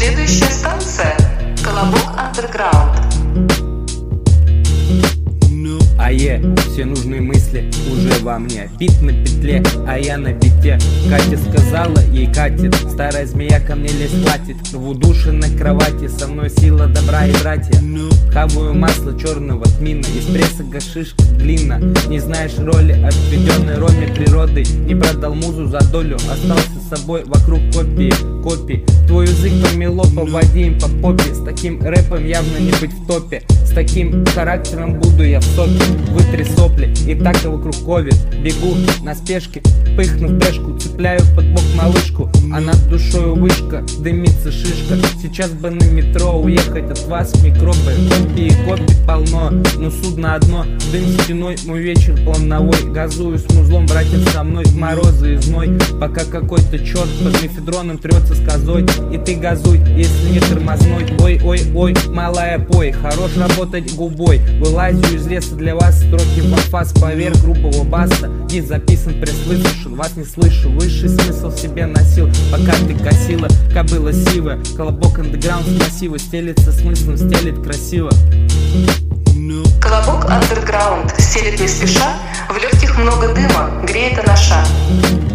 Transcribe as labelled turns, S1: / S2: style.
S1: Следующая станция – Колобок Андерграунд.
S2: Все нужные мысли уже во мне. Бит на петле, а я на бите. Катя сказала, ей катит. Старая змея ко мне лезть хватит. Рву души на кровати, со мной сила добра и братья. Хаваю масло черного тмина, из пресса гашишка глина. Не знаешь роли, отведенной роме природой. Не продал музу за долю, остался с собой вокруг копии. Твой язык помело, поводи им по попе. С таким рэпом явно не быть в топе. С таким характером буду я в сопе. Вытри сопли, и так и вокруг ковид. Бегу на спешке, пыхнув дэшку. Цепляю под бок малышку, а над душою вышка, дымится шишка. Сейчас бы на метро уехать от вас, микробы. Копий полно, но судно одно. Дым стеной, мой вечер плановой. Газую с музлом, братья со мной. Морозы и зной, пока какой-то черт под мефедроном трется с козой. И ты газуй, если не тормозной. Ой, малая пой, хорош работать губой. Вылазю из леса для вас, строки в анфас поверх грубого баса. Диск записан, пресс выслушан, вас не слышу. Высший смысл в себе носил, пока ты косила. Кобыла сивая, Колобок Андерграунд массива. Стелится смыслом, стелит красиво.
S1: Колобок Андерграунд стелит не спеша, в легких много дыма, греет анаша.